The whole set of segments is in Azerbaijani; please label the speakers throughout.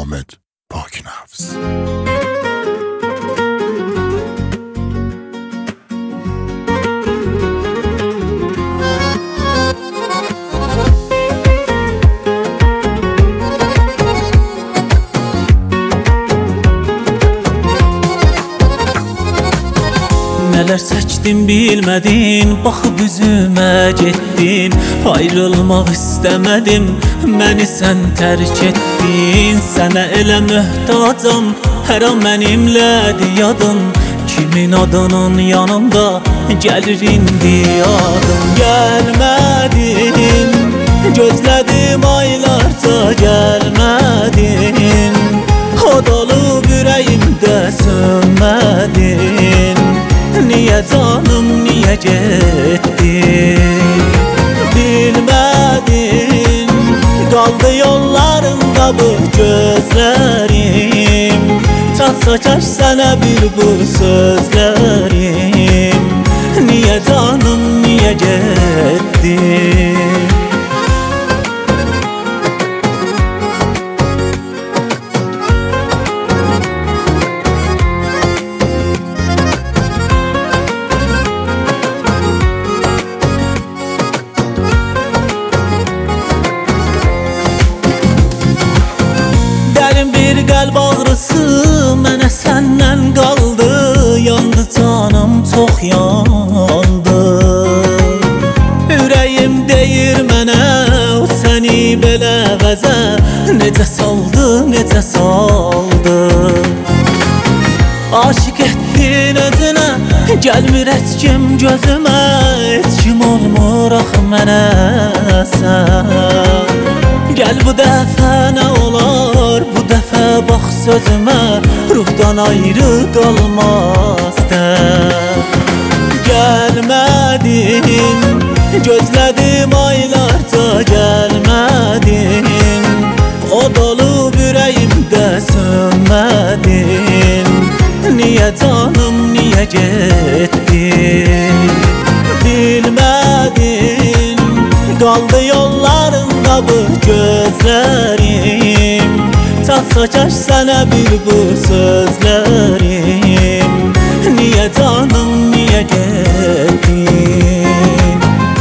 Speaker 1: Ahmet Pakinafs.
Speaker 2: Neler seçtin bilmedin, bakıp üzüme getdin. Ayrılmak istemedim, məni sən tərk etdin. Sənə elə möhtacam, hər an mənimlədir yadın. Kimin adının yanında gəlir indi yadım. Gəlmədin, gözlədim aylarca gəlmədin. Od olub ürəyimdə sönmədin. Niye canım, niye getdin? Bilmədin, qaldı yollarında bu gözlərim. Çatsa kaş sənə bir bu sözlərim. Niye canım, niye getdin? Bir qəlb ağrısı mənə səndən qaldı. Yandı canım, çox yandı. Ürəyim deyir mənə, o səni belə vəzə necə saldı, necə saldı. Aşıq etdin özünə, gəlmir heç kim gözümə. Heç kim olmur axı mənə sən. Gəl bu dəfə nə olar, bu dəfə bax sözümə. Ruhdan ayrı qalmazdır. Gəlmədin, gözlədim aylarca gəlmədin. Od olub ürəyimdə sönmədin. Niyə canım, niyə getdin? Bilmədin, qaldı yollarında bu gözlərim. Çatsa kaş sənə bir bu sözlərim. Niyə canım, niyə getdin?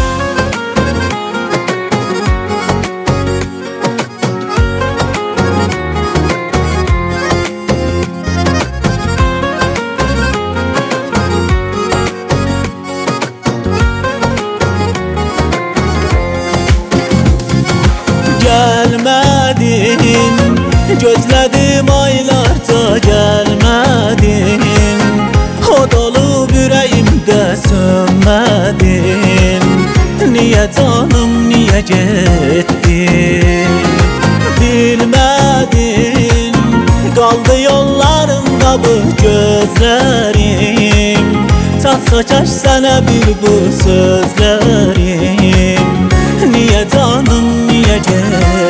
Speaker 2: Gəlmədin, gözlədim aylarca gəlmədin. Od olub ürəyimdə sönmədin. Niyə canım, niyə getdin? Bilmədin, qaldı yollarında bu gözlərim. Çatsa kaş sənə bir bu sözlərim. Niyə canım, niyə getdin?